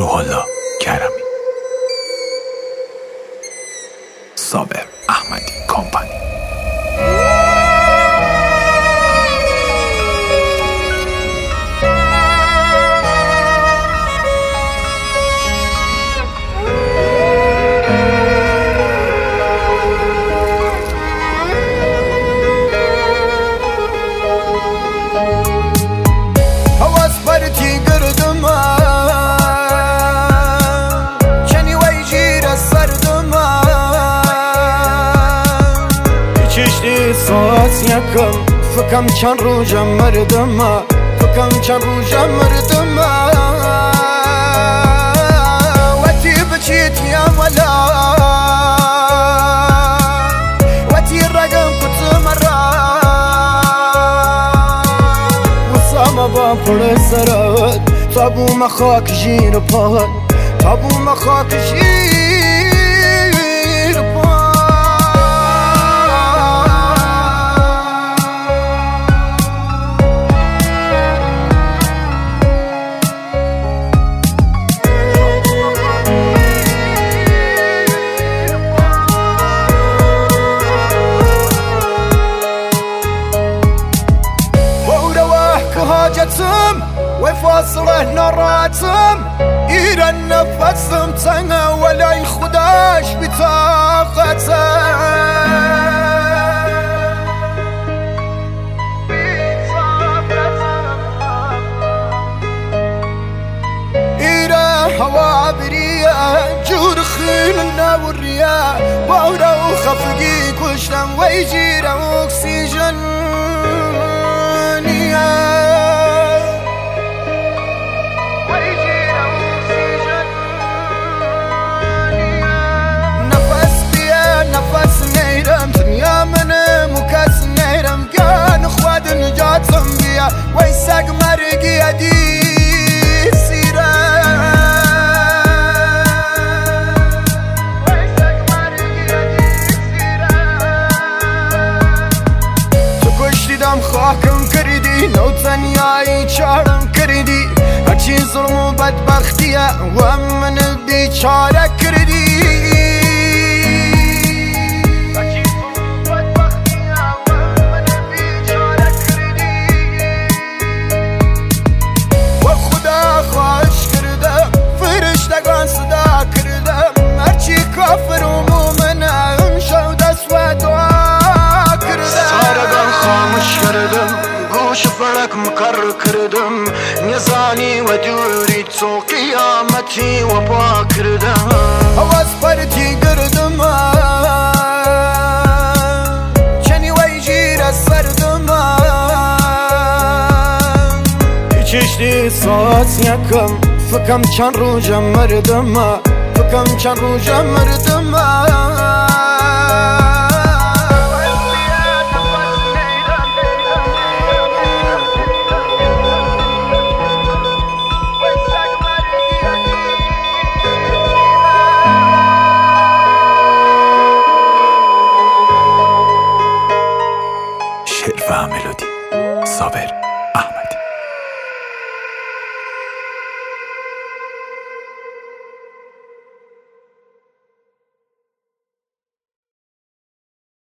روح الله کرمی. صابر احمدی کمپانی. یکم فکم چند روزم مردم، فکم چند روزم مردم. وقتی بچیت یا ولا وقتی رقم کت مرا وصام با پر سرت تابو مخاک جیر پاد، تابو مخاک جیر حاجتم وفاصله نراتم إلى النفسم تنى ولا خداش بطاقته إلى هوا بريا جور خيلنا والرياء باورا وخفقي كشتم ويجير أكسجين ويساق مرقي أدي سيرا ويساق مرقي أدي سيرا تكشتي دم خاكم كردي لو تنياي چارم كردي هرچي ظلم و بدبختية ومن بيچارة كردي كافر ومؤمنة امشوا دسوة دعا كردم سارقان خامش كردم گوش فرق مكرر كردم نزاني ودوري تو قيامتي وبا كردم هواز فرتي كردم چني ويجير السردم چشتي صوت يكم فكم چند روزم مردم فکم چند روزم مردم شعر و ملودی صابر